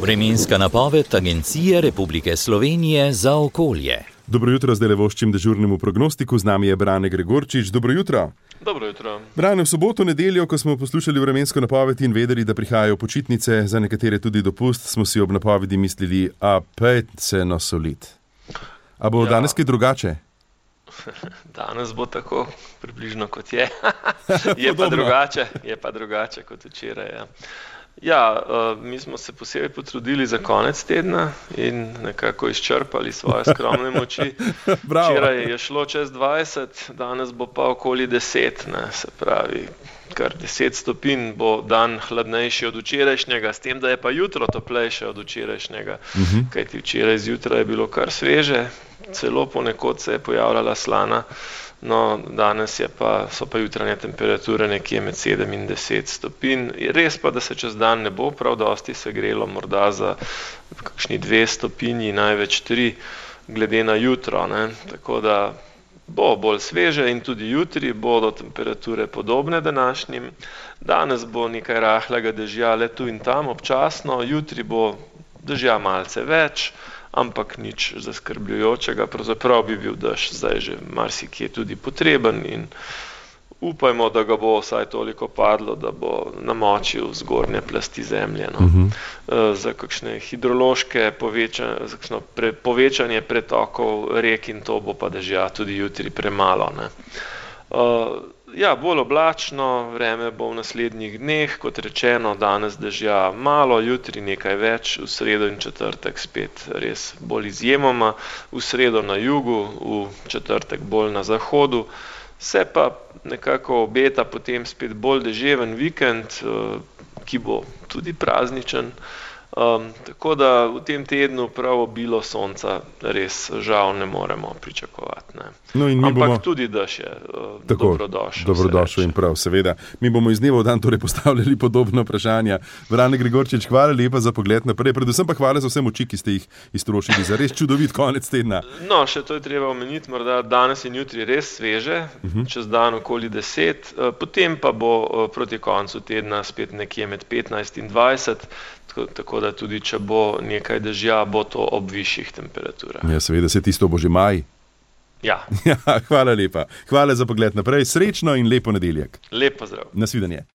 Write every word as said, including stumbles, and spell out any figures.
Vremenska napoved Agencije Republike Slovenije za okolje. Dobro jutro, zdaj le voščim dežurnemu prognostiku, z nami je Brane Gregorčič. Dobro jutro. Dobro jutro. Brane, v soboto, nedeljo, ko smo poslušali vremensko napoved in vedeli, da prihajajo počitnice, za nekatere tudi dopust, smo si ob napovedi mislili, a pet se nasolit. A bo ja. danes kaj drugače? Danes bo tako približno kot je. je, pa drugače, je pa drugače kot včeraj. Ja. Ja, uh, mi smo se posebej potrudili za konec tedna in nekako izčrpali svoje skromne moči. Včeraj je šlo čez dvajset, danes bo pa okoli deset, ne, se pravi, kar deset stopinj bo dan hladnejši od včerajšnjega, s tem, da je pa jutro toplejše od včerajšnjega, uh-huh. kajti včeraj zjutraj je bilo kar sveže, celo ponekod se je pojavljala slana. No, danes je pa, so pa jutranje temperature nekje med sedem in deset stopinj. Res pa, da se čez dan ne bo prav dosti segrelo, morda za kakšni dve stopinji, največ tri, glede na jutro. Ne. Tako da bo bolj sveže in tudi jutri bodo temperature podobne današnjim. Danes bo nekaj rahlega dežja le tu in tam občasno, jutri bo dežja malce več, ampak nič zaskrbljujočega, pravzaprav bi bil dež zdaj že marsikje tudi potreben in upajmo, da ga bo vsaj toliko padlo, da bo namočil zgornje plasti zemlje. No. Uh-huh. Za kakšne hidrološke povečanje, za kakšno pre, povečanje pretokov rek in to bo pa dežja tudi jutri premalo. Ne. Uh, Ja, bolj oblačno, vreme bo v naslednjih dneh, kot rečeno, danes dežja malo, jutri nekaj več, v sredo in četrtek spet res bolj izjemoma, v sredo na jugu, v četrtek bolj na zahodu, se pa nekako obeta potem spet bolj deževen vikend, ki bo tudi prazničen. Um, tako da v tem tednu prav obilo sonca res žal ne moremo pričakovati. Ne. No in mi Ampak bomo... tudi dež je uh, Tako, dobrodošel. Dobrodošel in prav, seveda. Mi bomo iz dneva v dan torej postavljali podobno vprašanja. Brane Gregorčič, hvala lepa za pogled naprej, predvsem pa hvala za vse moči, ki ste jih iztrošili za res čudovit konec tedna. No, še to je treba omeniti, morda danes in jutri res sveže, uh-huh. čez dan okoli deset, uh, potem pa bo uh, proti koncu tedna spet nekje med petnajst in dvajset, tako da tudi če bo nekaj dežja, bo to ob višjih temperaturah. Ja, seveda, se tisto bo že maj. Ja. ja. Hvala lepa. Hvala za pogled naprej. Srečno in lepo nedeljek. Lep pozdrav. Nasvidenje.